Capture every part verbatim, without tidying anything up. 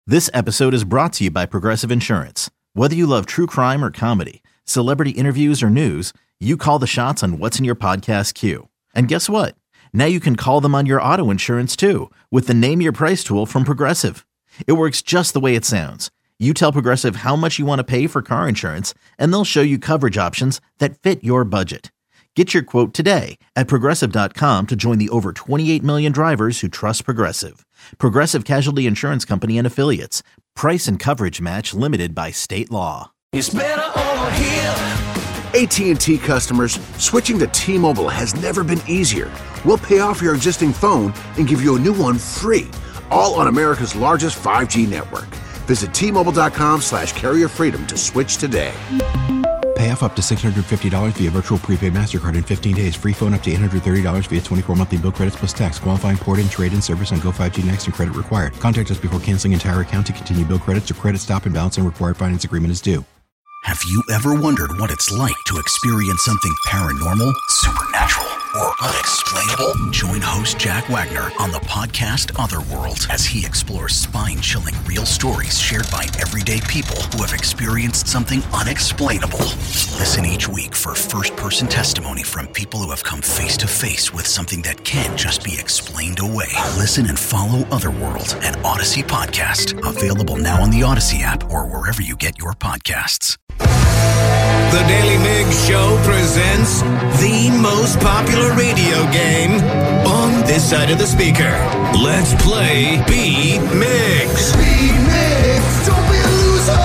This episode is brought to you by Progressive Insurance. Whether you love true crime or comedy, celebrity interviews or news, you call the shots on what's in your podcast queue. And guess what? Now you can call them on your auto insurance too with the Name Your Price tool from Progressive. It works just the way it sounds. You tell Progressive how much you want to pay for car insurance, and they'll show you coverage options that fit your budget. Get your quote today at Progressive dot com to join the over twenty-eight million drivers who trust Progressive. Progressive Casualty Insurance Company and Affiliates. Price and coverage match limited by state law. It's better over here. A T and T customers, switching to T-Mobile has never been easier. We'll pay off your existing phone and give you a new one free, all on America's largest five G network. Visit T Mobile dot com slash carrier freedom to switch today. Pay off up to six hundred fifty dollars via virtual prepaid MasterCard in fifteen days. Free phone up to eight hundred thirty dollars via twenty-four monthly bill credits plus tax. Qualifying port-in, trade-in service on Go five G Next and credit required. Contact us before canceling entire account to continue bill credits or credit stop and balance and required finance agreement is due. Have you ever wondered what it's like to experience something paranormal, supernatural, or unexplainable? Join host Jack Wagner on the podcast Otherworld as he explores spine-chilling real stories shared by everyday people who have experienced something unexplainable. Listen each week for first-person testimony from people who have come face-to-face with something that can't just be explained away. Listen and follow Otherworld, an Odyssey podcast, available now on the Odyssey app or wherever you get your podcasts. The Daily Migs Show presents the most popular radio game on this side of the speaker. Let's play Beat Migs. Beat Migs, don't be a loser.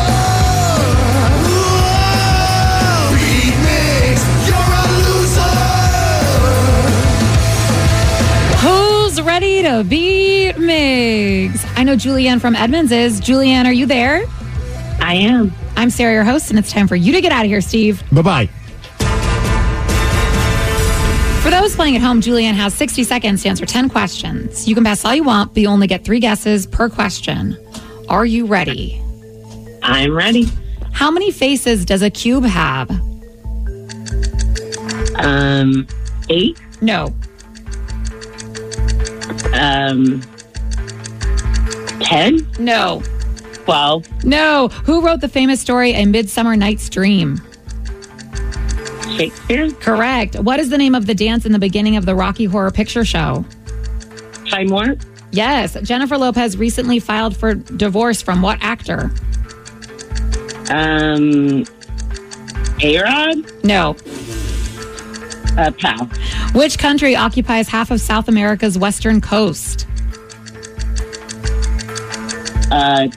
Whoa! Beat Migs, you're a loser. Who's ready to beat Migs? I know Julianne from Edmonds is. Julianne, are you there? I am. I'm Sarah, your host, and it's time for you to get out of here, Steve. Bye-bye. For those playing at home, Julianne has sixty seconds to answer ten questions. You can pass all you want, but you only get three guesses per question. Are you ready? I'm ready. How many faces does a cube have? Um, eight. No. Um, ten. No. Twelve. No. Who wrote the famous story A Midsummer Night's Dream? Shakespeare. Correct. What is the name of the dance in the beginning of the Rocky Horror Picture Show? Five more. Yes. Jennifer Lopez recently filed for divorce from what actor? Um, A-Rod. No. Uh, pal. Which country occupies half of South America's western coast? Uh,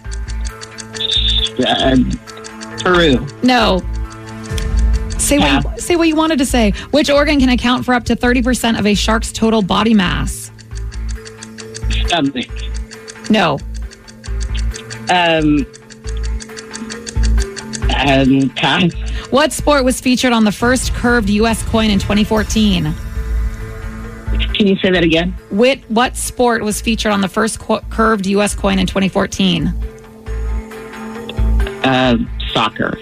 uh Peru. No. Say what, you, say what you wanted to say. Which organ can account for up to thirty percent of a shark's total body mass? Stomach. No. Um, um, pass. What sport was featured on the first curved U S coin in twenty fourteen? Can you say that again? What, what sport was featured on the first co- curved U S coin in twenty fourteen? Uh, soccer.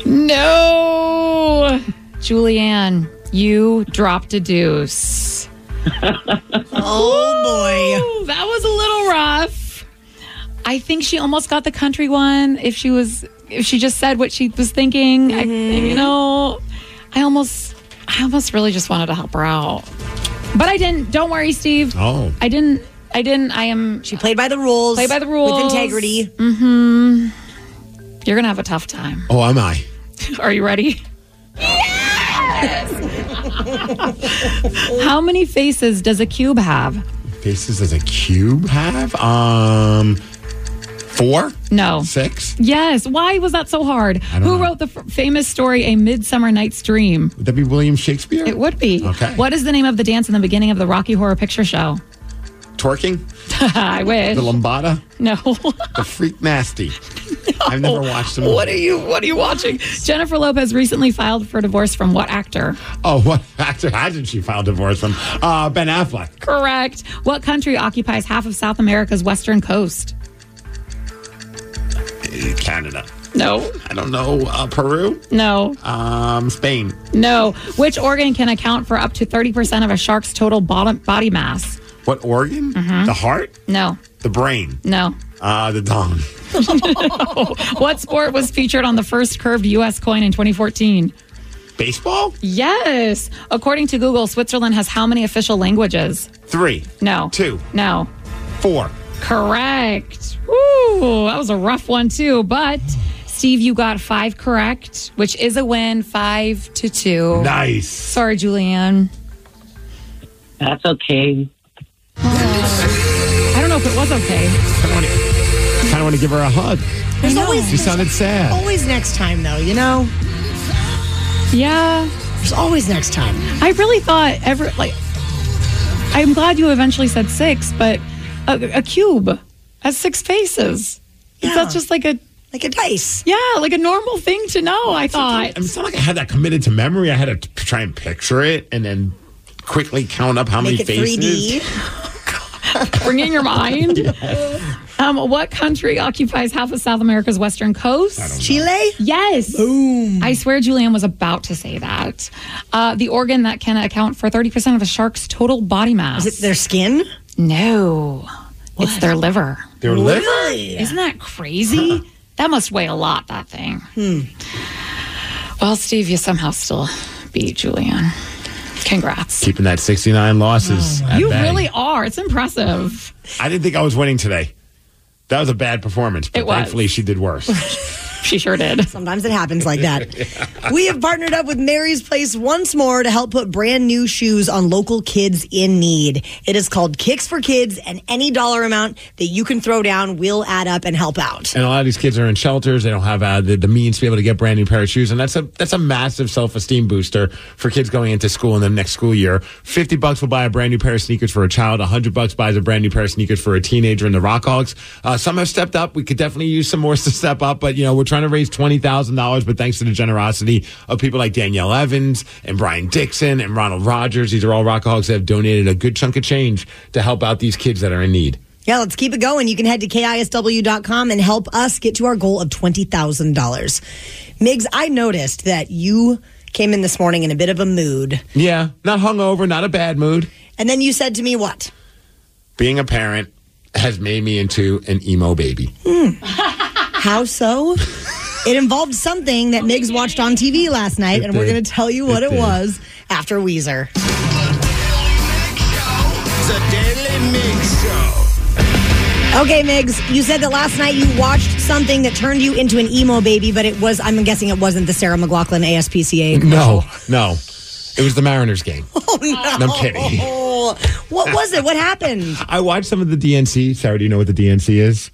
No. Julianne, you dropped a deuce. Oh, boy. Ooh, that was a little rough. I think she almost got the country one if she was if she just said what she was thinking. Mm-hmm. I, you know, I almost I almost really just wanted to help her out. But I didn't. Don't worry, Steve. Oh. I didn't. I didn't. I am. She played by the rules. Played by the rules. With integrity. Mm-hmm. You're going to have a tough time. Oh, am I? Are you ready? Yes! How many faces does a cube have? Faces does a cube have? Um, four? No. Six? Yes. Why was that so hard? I don't Who know. wrote the f- famous story A Midsummer Night's Dream? Would that be William Shakespeare? It would be. Okay. What is the name of the dance in the beginning of the Rocky Horror Picture Show? Twerking? I wish. The Lambada? No. The Freak Nasty? No. I've never watched them. What are you What are you watching? Jennifer Lopez recently filed for divorce from what actor? Oh, what actor hasn't she filed divorce from? Uh, Ben Affleck. Correct. What country occupies half of South America's western coast? Canada. No. I don't know. Uh, Peru? No. Um, Spain. No. Which organ can account for up to thirty percent of a shark's total body mass? What organ? Mm-hmm. The heart? No. The brain? No. Ah, uh, the dong. What sport was featured on the first curved U S coin in twenty fourteen? Baseball? Yes. According to Google, Switzerland has how many official languages? Three. No. Two. No. Four. Correct. Woo, that was a rough one too, but Steve, you got five correct, which is a win, five to two. Nice. Sorry, Julianne. That's okay. I don't know if it was okay. I kind of want to give her a hug. There's always, She sounded sad. always next time, though, you know? Yeah. There's always next time. I really thought ever like I'm glad you eventually said six, but a, a cube has six faces. Yeah. That's just like a Like a dice. yeah, like a normal thing to know. I thought. I mean, it's not like I had that committed to memory. I had to t- try and picture it and then quickly count up how Make many it faces. three D. Bring in your mind. Um, what country occupies half of South America's western coast? Chile? Yes. Boom. I swear Julianne was about to say that. Uh, the organ that can account for thirty percent of a shark's total body mass. Is it their skin? No. It's their liver. Their liver? Really? Isn't that crazy? That must weigh a lot, that thing. Hmm. Well, Steve, you somehow still beat Julianne. Congrats. Keeping that sixty-nine losses. at You bay. really are. It's impressive. I didn't think I was winning today. That was a bad performance, but It was. thankfully she did worse. She sure did. Sometimes it happens like that. We have partnered up with Mary's Place once more to help put brand new shoes on local kids in need. It is called Kicks for Kids, and any dollar amount that you can throw down will add up and help out. And a lot of these kids are in shelters. They don't have uh, the, the means to be able to get brand new pair of shoes. And that's a that's a massive self-esteem booster for kids going into school in the next school year. fifty bucks will buy a brand new pair of sneakers for a child. one hundred bucks buys a brand new pair of sneakers for a teenager in the Rockhogs. Uh, some have stepped up. We could definitely use some more to step up. But, you know, we're trying to raise twenty thousand dollars. But thanks to the generosity of people like Danielle Evans and Brian Dixon and Ronald Rogers, these are all Rockhogs that have donated a good chunk of change to help out these kids that are in need. Yeah, let's keep it going. You can head to K I S W dot com and help us get to our goal of twenty thousand dollars. Migs, I noticed that you came in this morning in a bit of a mood. Yeah, not hungover, not a bad mood. And then you said to me, what? Being a parent has made me into an emo baby. Mm. How so? It involved something that Migs watched on T V last night, It and we're did. going to tell you what It it, did. was after Weezer. The Daily Mix Show. Okay, Migs, you said that last night you watched something that turned you into an emo baby, but it was, I'm guessing it wasn't the Sarah McLachlan A S P C A commercial. No, no. It was the Mariners game. Oh, no. I'm kidding. What was it? What happened? I watched some of the D N C. Sarah, do you know what the D N C is?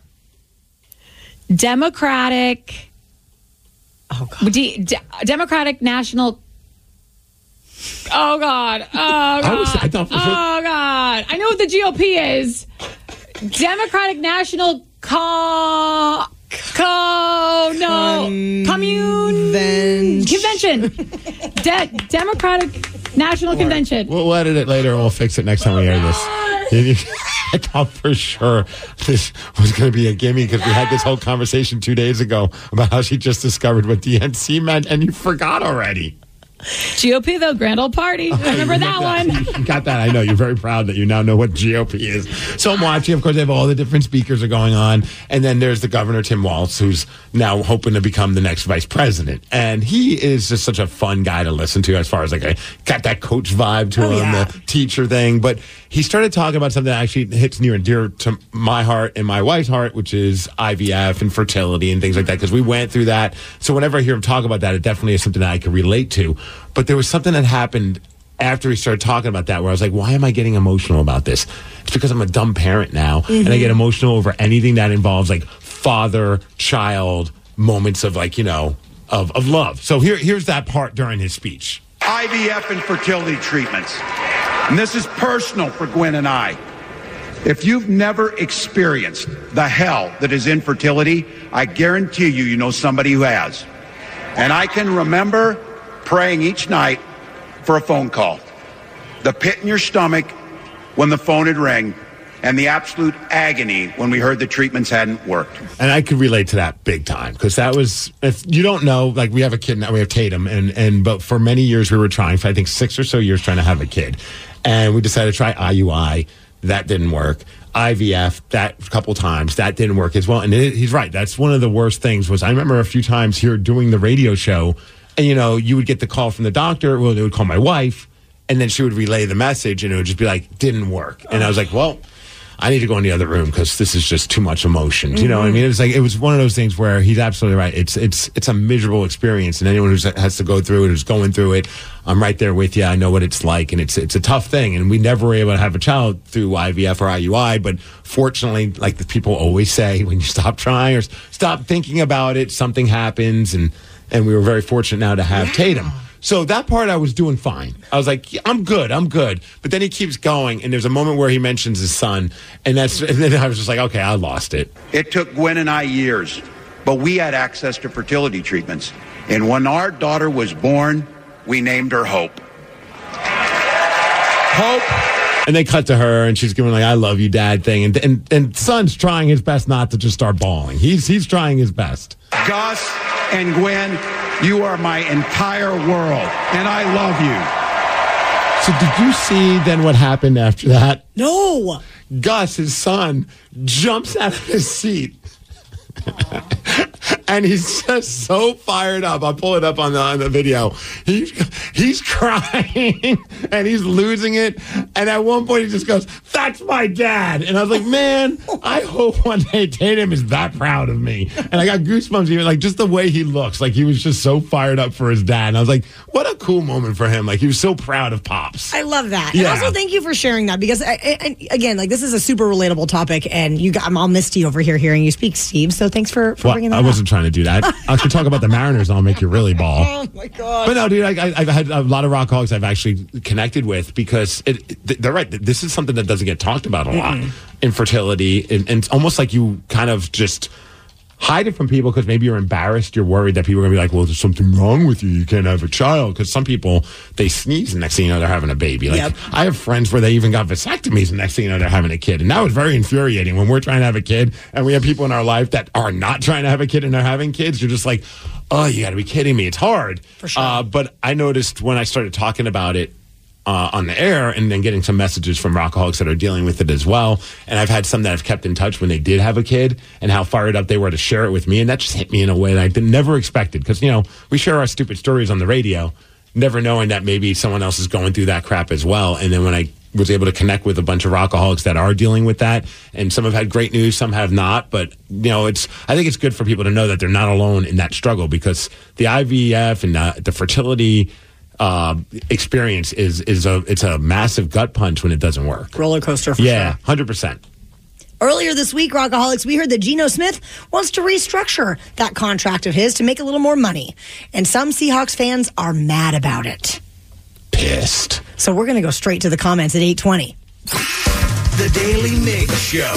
Democratic. Oh, God. D- D- Democratic National. Oh, God. Oh, God. I was- I thought for oh, sure- God. I know what the G O P is. Democratic National Co. Co. No. Commune. Convention. De- Democratic National Convention. We'll edit it later and we'll fix it next time we air this. I thought for sure this was going to be a gimme because we had this whole conversation two days ago about how she just discovered what D N C meant and you forgot already. G O P, though, Grand Old Party. Remember that one? You got that. I know. You're very proud that you now know what G O P is. So I'm watching. Of course, they have all the different speakers are going on. And then there's the governor, Tim Walz, who's now hoping to become the next vice president. And he is just such a fun guy to listen to as far as like a, got that coach vibe to Oh, him, yeah. the teacher thing. But he started talking about something that actually hits near and dear to my heart and my wife's heart, which is I V F and fertility and things like that. Because we went through that. So whenever I hear him talk about that, it definitely is something that I can relate to. But there was something that happened after he started talking about that where I was like, why am I getting emotional about this? It's because I'm a dumb parent now. Mm-hmm. And I get emotional over anything that involves like father, child, moments of like, you know, of, of love. So here, here's that part during his speech. I V F and fertility treatments. And this is personal for Gwen and I. If you've never experienced the hell that is infertility, I guarantee you, you know somebody who has. And I can remember praying each night for a phone call. The pit in your stomach when the phone would ring, and the absolute agony when we heard the treatments hadn't worked. And I could relate to that big time because that was, if you don't know, like we have a kid now, we have Tatum, and, and but for many years we were trying, for I think six or so years trying to have a kid. And we decided to try I U I. That didn't work. I V F that couple times. That didn't work as well. And it, he's right. That's one of the worst things was I remember a few times here doing the radio show, and, you know, you would get the call from the doctor. Well, they would call my wife, and then she would relay the message, and it would just be like, didn't work. And I was like, well, I need to go in the other room because this is just too much emotion. Mm-hmm. You know what I mean? It was like, it was one of those things where he's absolutely right. It's it's it's a miserable experience. And anyone who has to go through it, who's going through it, I'm right there with you. I know what it's like. And it's it's a tough thing. And we never were able to have a child through I V F or I U I. But fortunately, like the people always say, when you stop trying or stop thinking about it, something happens. And, and we were very fortunate now to have yeah. Tatum. So that part I was doing fine. I was like, yeah, I'm good, I'm good. But then he keeps going, and there's a moment where he mentions his son, and that's and then I was just like, okay, I lost it. It took Gwen and I years, but we had access to fertility treatments. And when our daughter was born, we named her Hope. Hope. And they cut to her, and she's giving like, I love you, Dad thing. And and and son's trying his best not to just start bawling. He's he's trying his best. Gus and Gwen, you are my entire world, and I love you. So did you see then what happened after that? No. Gus, his son, jumps out of his seat. And he's just so fired up. I'll pull it up on the, on the video. He's, he's crying and he's losing it. And at one point he just goes, that's my dad. And I was like, man, I hope one day Tatum is that proud of me. And I got goosebumps even, like just the way he looks. Like he was just so fired up for his dad. And I was like, what a cool moment for him. Like he was so proud of Pops. I love that. Yeah. And also thank you for sharing that because, I, I, again, like this is a super relatable topic. And you got, I'm all misty over here hearing you speak, Steve. So thanks for, for well, bringing that I up. wasn't trying to do that. I could talk about the Mariners and I'll make you really bawl. Oh, my God. But no, dude, I, I, I've had a lot of Rockaholics I've actually connected with because it, it, they're right. This is something that doesn't get talked about a lot. Mm-mm. Infertility. And, and it's almost like you kind of just hide it from people because maybe you're embarrassed. You're worried that people are going to be like, well, there's something wrong with you. You can't have a child. Because some people, they sneeze and next thing you know, they're having a baby. Like, yep. I have friends where they even got vasectomies and next thing you know, they're having a kid. And that was very infuriating when we're trying to have a kid and we have people in our life that are not trying to have a kid and they're having kids. You're just like, oh, you got to be kidding me. It's hard. For sure. Uh, but I noticed when I started talking about it, Uh, on the air and then getting some messages from Rockaholics that are dealing with it as well. And I've had some that have kept in touch when they did have a kid and how fired up they were to share it with me. And that just hit me in a way that I did, never expected. Because, you know, we share our stupid stories on the radio, never knowing that maybe someone else is going through that crap as well. And then when I was able to connect with a bunch of Rockaholics that are dealing with that, and some have had great news, some have not. But, you know, it's I think it's good for people to know that they're not alone in that struggle because the I V F and uh, the fertility Uh, experience is is a it's a massive gut punch when it doesn't work. Roller coaster for yeah, sure. one hundred percent. Earlier this week, Rockaholics, we heard that Geno Smith wants to restructure that contract of his to make a little more money. And some Seahawks fans are mad about it. Pissed. So we're going to go straight to the comments at eight twenty. The Daily Mig Show.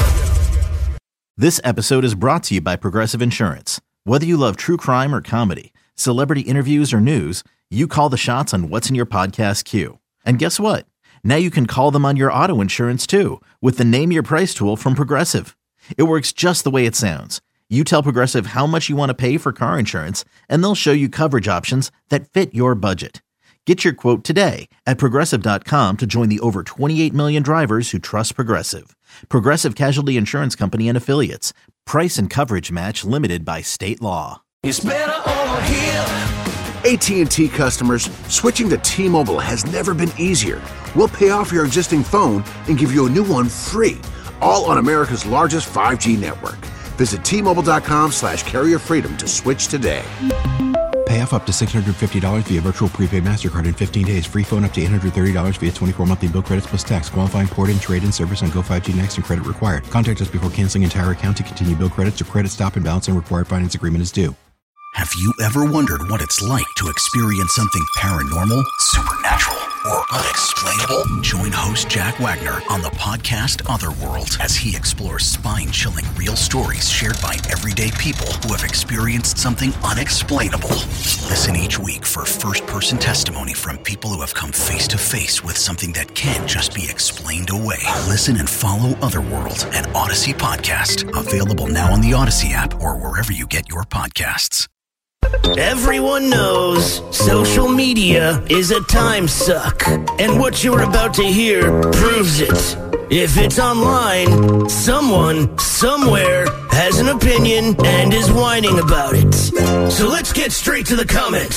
This episode is brought to you by Progressive Insurance. Whether you love true crime or comedy, celebrity interviews or news, you call the shots on what's in your podcast queue. And guess what? Now you can call them on your auto insurance too with the Name Your Price tool from Progressive. It works just the way it sounds. You tell Progressive how much you want to pay for car insurance, and they'll show you coverage options that fit your budget. Get your quote today at Progressive dot com to join the over twenty-eight million drivers who trust Progressive. Progressive Casualty Insurance Company and Affiliates. Price and coverage match limited by state law. It's better over here. A T and T customers, switching to T-Mobile has never been easier. We'll pay off your existing phone and give you a new one free, all on America's largest five G network. Visit T Mobile dot com slash carrier freedom to switch today. Pay off up to six hundred fifty dollars via virtual prepaid MasterCard in fifteen days. Free phone up to eight hundred thirty dollars via twenty-four monthly bill credits plus tax. Qualifying port-in, trade-in service on Go five G Next and credit required. Contact us before canceling entire account to continue bill credits or credit stop and balance and required finance agreement is due. Have you ever wondered what it's like to experience something paranormal, supernatural, or unexplainable? Join host Jack Wagner on the podcast Otherworld as he explores spine-chilling real stories shared by everyday people who have experienced something unexplainable. Listen each week for first-person testimony from people who have come face-to-face with something that can't just be explained away. Listen and follow Otherworld, an Odyssey podcast, available now on the Odyssey app or wherever you get your podcasts. Everyone knows social media is a time suck, and what you're about to hear proves it. If it's online, someone, somewhere, has an opinion and is whining about it. So let's get straight to the comments.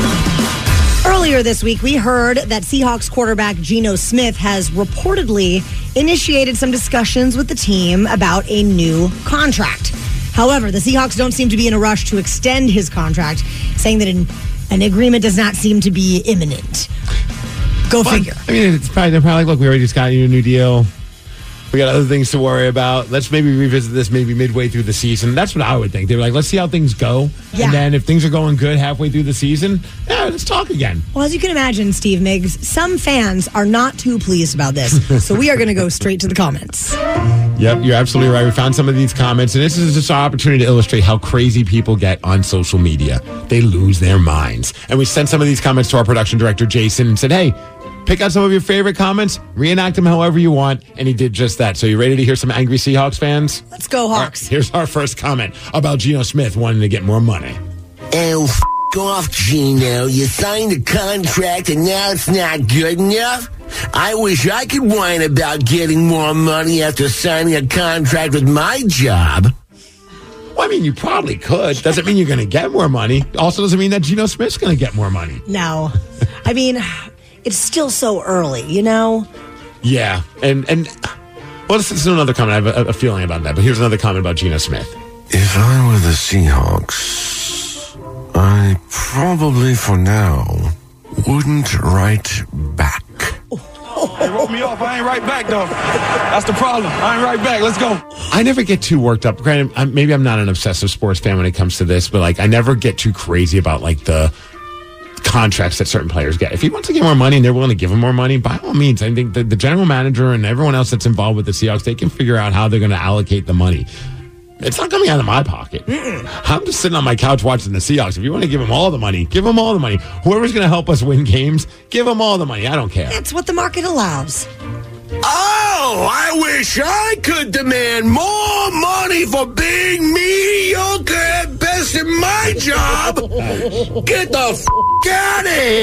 Earlier this week, we heard that Seahawks quarterback Geno Smith has reportedly initiated some discussions with the team about a new contract. However, the Seahawks don't seem to be in a rush to extend his contract, saying that an, an agreement does not seem to be imminent. Go well, figure. I mean, it's probably, they're probably like, look, we already just got you a new deal. We got other things to worry about. Let's maybe revisit this maybe midway through the season. That's what I would think. They were like, let's see how things go. Yeah. And then if things are going good halfway through the season, yeah, let's talk again. Well, as you can imagine, Steve Miggs, some fans are not too pleased about this. So we are going to go straight to the comments. Yep, you're absolutely right. We found some of these comments, and this is just our opportunity to illustrate how crazy people get on social media. They lose their minds. And we sent some of these comments to our production director, Jason, and said, hey, pick out some of your favorite comments, reenact them however you want, and he did just that. So you ready to hear some angry Seahawks fans? Let's go, Hawks. Right, here's our first comment about Geno Smith wanting to get more money. Oh, f*** off, Geno. You signed a contract and now it's not good enough? I wish I could whine about getting more money after signing a contract with my job. Well, I mean, you probably could. Doesn't mean you're going to get more money. Also doesn't mean that Geno Smith's going to get more money. No. I mean, it's still so early, you know? Yeah. And, and well, this is another comment. I have a, a feeling about that. But here's another comment about Geno Smith. If I were the Seahawks, I probably, for now, wouldn't write back. Hey, roll me off. I ain't right back, though. That's the problem. I ain't right back. Let's go. I never get too worked up. Granted, I'm, maybe I'm not an obsessive sports fan when it comes to this, but like I never get too crazy about like the contracts that certain players get. If he wants to get more money and they're willing to give him more money, by all means, I think the, the general manager and everyone else that's involved with the Seahawks, they can figure out how they're going to allocate the money. It's not coming out of my pocket. Mm-mm. I'm just sitting on my couch watching the Seahawks. If you want to give them all the money, give them all the money. Whoever's going to help us win games, give them all the money. I don't care. That's what the market allows. Oh, I wish I could demand more money for being mediocre at best in my job. Get the f*** out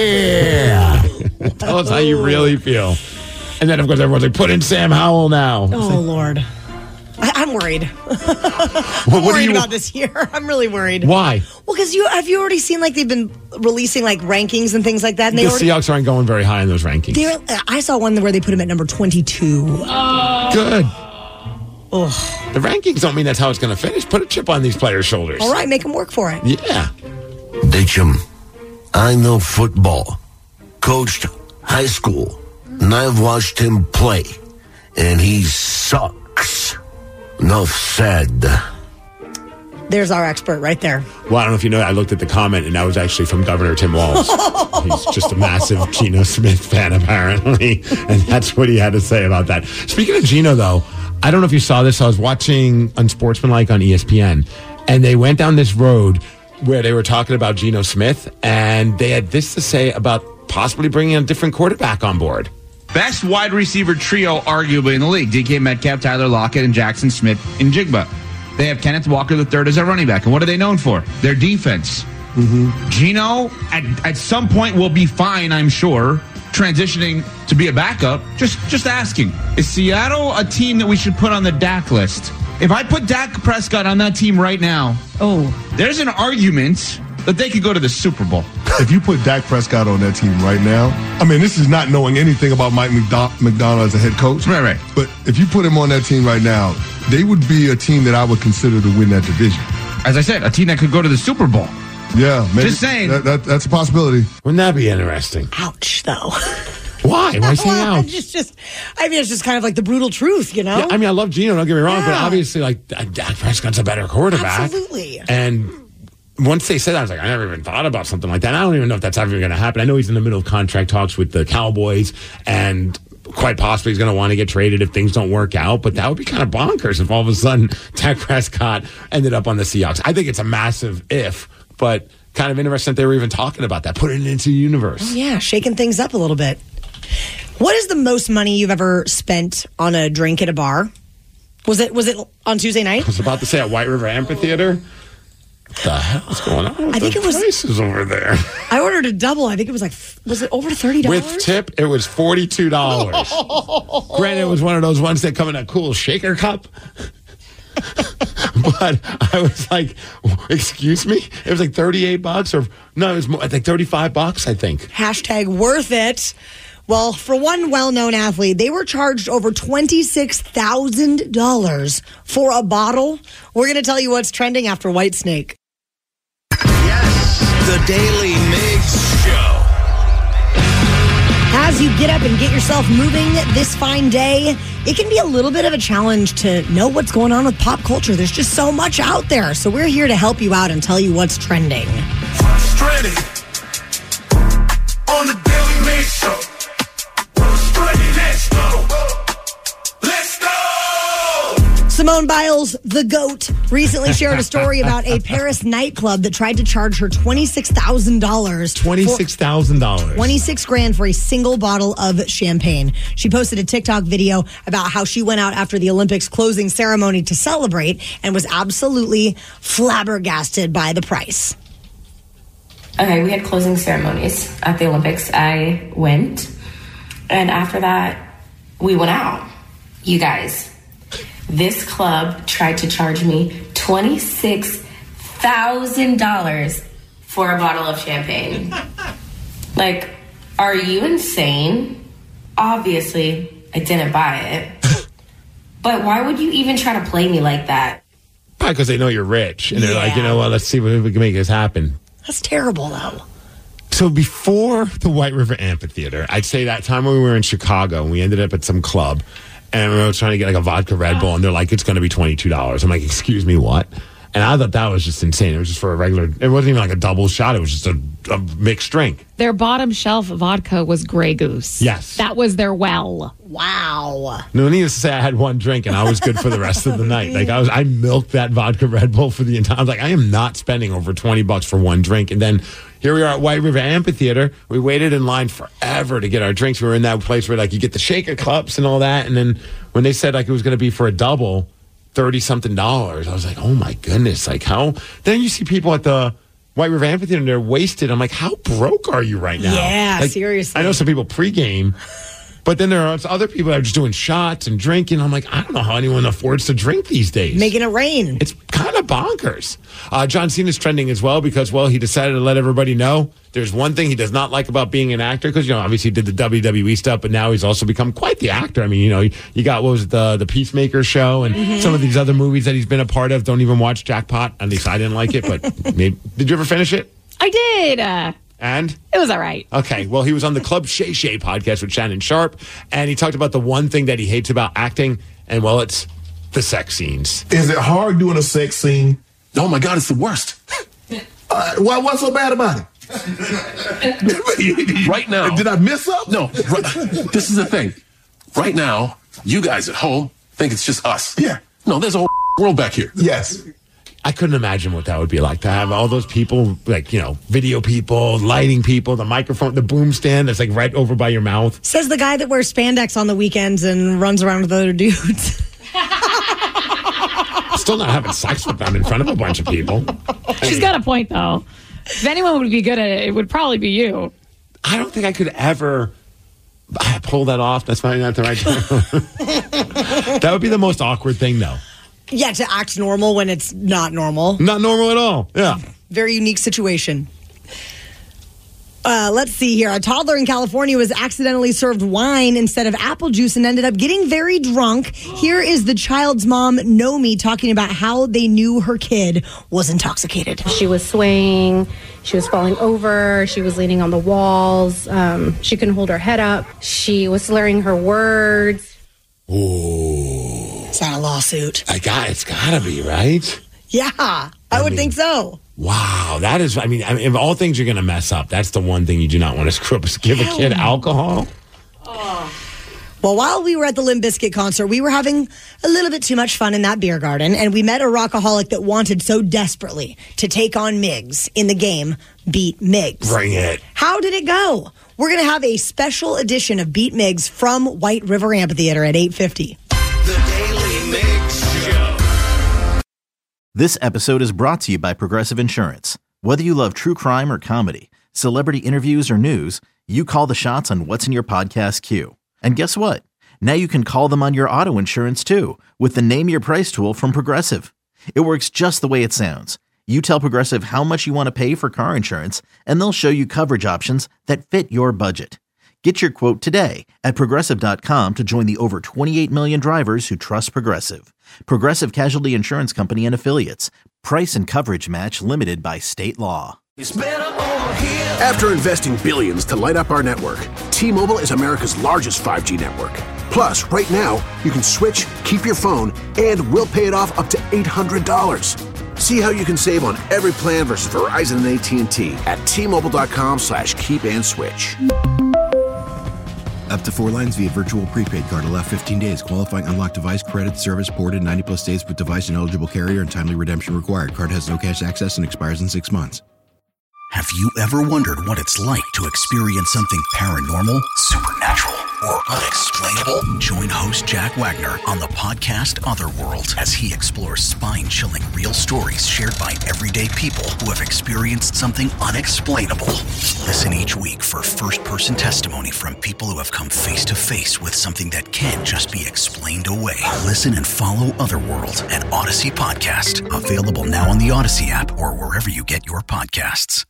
of here. Tell us how you really feel. And then, of course, everyone's like, put in Sam Howell now. Oh, Lord. I, I'm worried. I'm what worried you, about this year. I'm really worried. Why? Well, because you have you already seen like they've been releasing like rankings and things like that. And the they already, Seahawks aren't going very high in those rankings. I saw one where they put him at number twenty-two. Oh. Good. Ugh. The rankings don't mean that's how it's going to finish. Put a chip on these players' shoulders. All right, make them work for it. Yeah. Ditchum, I know football. Coached high school. And I've watched him play. And he sucks. Enough said. There's our expert right there. Well, I don't know if you know, I looked at the comment, and that was actually from Governor Tim Walz. He's just a massive Geno Smith fan, apparently, and that's what he had to say about that. Speaking of Geno, though, I don't know if you saw this. I was watching Unsportsmanlike on E S P N, and they went down this road where they were talking about Geno Smith, and they had this to say about possibly bringing a different quarterback on board. Best wide receiver trio, arguably, in the league. D K Metcalf, Tyler Lockett, and Jackson Smith in Jigba. They have Kenneth Walker the third as a running back. And what are they known for? Their defense. Mm-hmm. Geno, at, at some point, will be fine, I'm sure, transitioning to be a backup. Just just asking. Is Seattle a team that we should put on the D A C list? If I put Dak Prescott on that team right now, oh, there's an argument that they could go to the Super Bowl. If you put Dak Prescott on that team right now, I mean, this is not knowing anything about Mike McDonald as a head coach. Right, right. But if you put him on that team right now, they would be a team that I would consider to win that division. As I said, a team that could go to the Super Bowl. Yeah, maybe. Just saying. That, that, that's a possibility. Wouldn't that be interesting? Ouch, though. Why? Why say well, ouch? It's just, I mean, it's just kind of like the brutal truth, you know? Yeah, I mean, I love Geno, don't get me wrong, yeah. but obviously, like, Dak Prescott's a better quarterback. Absolutely. And once they said that, I was like, I never even thought about something like that. I don't even know if that's ever going to happen. I know he's in the middle of contract talks with the Cowboys, and quite possibly he's going to want to get traded if things don't work out. But that would be kind of bonkers if all of a sudden Dak Prescott ended up on the Seahawks. I think it's a massive if, but kind of interesting that they were even talking about that, putting it into the universe. Oh, yeah, shaking things up a little bit. What is the most money you've ever spent on a drink at a bar? Was it was it on Tuesday night? I was about to say at White River Amphitheater. What the hell's going on with I think the it was prices over there? I ordered a double. I think it was like, was it over thirty dollars? With tip, it was forty-two dollars. Granted, it was one of those ones that come in a cool shaker cup. But I was like, excuse me? It was like thirty-eight bucks or no, it was more, like thirty-five bucks, I think. Hashtag worth it. Well, for one well-known athlete, they were charged over twenty-six thousand dollars for a bottle. We're going to tell you what's trending after Whitesnake. The Daily Migs Show. As you get up and get yourself moving this fine day, it can be a little bit of a challenge to know what's going on with pop culture. There's just so much out there. So we're here to help you out and tell you what's trending. Frustrated on the Daily Migs Show. Frustrated, let's go. Let's go. Simone Biles, the GOAT, recently shared a story about a Paris nightclub that tried to charge her twenty-six thousand dollars. twenty-six thousand dollars. twenty-six grand for a single bottle of champagne. She posted a TikTok video about how she went out after the Olympics closing ceremony to celebrate and was absolutely flabbergasted by the price. Okay, we had closing ceremonies at the Olympics. I went, and after that, we went out. You guys, this club tried to charge me twenty-six thousand dollars for a bottle of champagne. Like, are you insane? Obviously, I didn't buy it. But why would you even try to play me like that? Probably because they know you're rich. And they're Yeah. like, you know what, let's see if we can make this happen. That's terrible, though. So before the White River Amphitheater, I'd say that time when we were in Chicago and we ended up at some club and we were trying to get like a vodka Red Bull and they're like, it's going to be twenty-two dollars. I'm like, excuse me, what? And I thought that was just insane. It was just for a regular, it wasn't even like a double shot. It was just a, a mixed drink. Their bottom shelf vodka was Grey Goose. Yes. That was their well. Wow. No, needless to say, I had one drink and I was good for the rest of the night. Like I was, I milked that vodka Red Bull for the entire. I was like, I am not spending over twenty bucks for one drink. And then here we are at White River Amphitheater. We waited in line forever to get our drinks. We were in that place where like you get the shaker cups and all that. And then when they said like it was going to be for a double, thirty something dollars, I was like, oh my goodness, like how? Then you see people at the White River Amphitheater and they're wasted. I'm like, how broke are you right now? Yeah, Like, seriously. I know some people pregame. But then there are other people that are just doing shots and drinking. I'm like, I don't know how anyone affords to drink these days. Making it rain. It's kind of bonkers. Uh, John Cena's trending as well because, well, he decided to let everybody know there's one thing he does not like about being an actor because, you know, obviously he did the W W E stuff, but now he's also become quite the actor. I mean, you know, you, you got, what was it, the, the Peacemaker show and Mm-hmm. some of these other movies that he's been a part of. Don't even watch Jackpot. At least I didn't like it, but maybe, did you ever finish it? I did. Uh, And? it was all right. Okay, well, he was on the Club Shay Shay podcast with Shannon Sharp, and he talked about the one thing that he hates about acting, and, well, it's the sex scenes. Is it hard doing a sex scene? Oh my God, it's the worst. Uh, why, what's so bad about it? Right now. Did I miss up? No, right, this is the thing. Right now, you guys at home think it's just us. Yeah. No, there's a whole world back here. Yes. I couldn't imagine what that would be like to have all those people, like, you know, video people, lighting people, the microphone, the boom stand that's like right over by your mouth. Says the guy that wears spandex on the weekends and runs around with other dudes. Still not having sex with them in front of a bunch of people. She's got a point, though. If anyone would be good at it, it would probably be you. I don't think I could ever I pull that off. That's probably not the right term. That would be the most awkward thing, though. Yeah, to act normal when it's not normal. Not normal at all. Yeah. Very unique situation. Uh, let's see here. A toddler in California was accidentally served wine instead of apple juice and ended up getting very drunk. Here is the child's mom, Nomi, talking about how they knew her kid was intoxicated. She was swaying. She was falling over. She was leaning on the walls. Um, she couldn't hold her head up. She was slurring her words. Ooh. Is that a lawsuit? I got, it's got to be, right? Yeah, I, I would mean, think so. Wow, that is, I mean, I mean, of all things you're going to mess up, that's the one thing you do not want to screw up is give a kid alcohol. Oh. Well, while we were at the Limp Bizkit concert, we were having a little bit too much fun in that beer garden, and we met a rockaholic that wanted so desperately to take on Migs in the game Beat Migs. Bring it. How did it go? We're going to have a special edition of Beat Migs from White River Amphitheater at eight fifty. The Daily Migs Show. This episode is brought to you by Progressive Insurance. Whether you love true crime or comedy, celebrity interviews or news, you call the shots on what's in your podcast queue. And guess what? Now you can call them on your auto insurance too with the Name Your Price tool from Progressive. It works just the way it sounds. You tell Progressive how much you want to pay for car insurance, and they'll show you coverage options that fit your budget. Get your quote today at Progressive dot com to join the over twenty-eight million drivers who trust Progressive. Progressive Casualty Insurance Company and Affiliates. Price and coverage match limited by state law. After investing billions to light up our network, T-Mobile is America's largest five G network. Plus, right now, you can switch, keep your phone, and we'll pay it off up to eight hundred dollars. See how you can save on every plan versus Verizon and A T and T at T-Mobile.com slash keep and switch. Up to four lines via virtual prepaid card. Allow fifteen days. Qualifying unlocked device credit service ported ninety plus days with device and eligible carrier and timely redemption required. Card has no cash access and expires in six months. Have you ever wondered what it's like to experience something paranormal, supernatural, or unexplainable? Join host Jack Wagner on the podcast Otherworld as he explores spine-chilling real stories shared by everyday people who have experienced something unexplainable. Listen each week for first-person testimony from people who have come face-to-face with something that can't just be explained away. Listen and follow Otherworld, an Odyssey podcast. Available now on the Odyssey app or wherever you get your podcasts.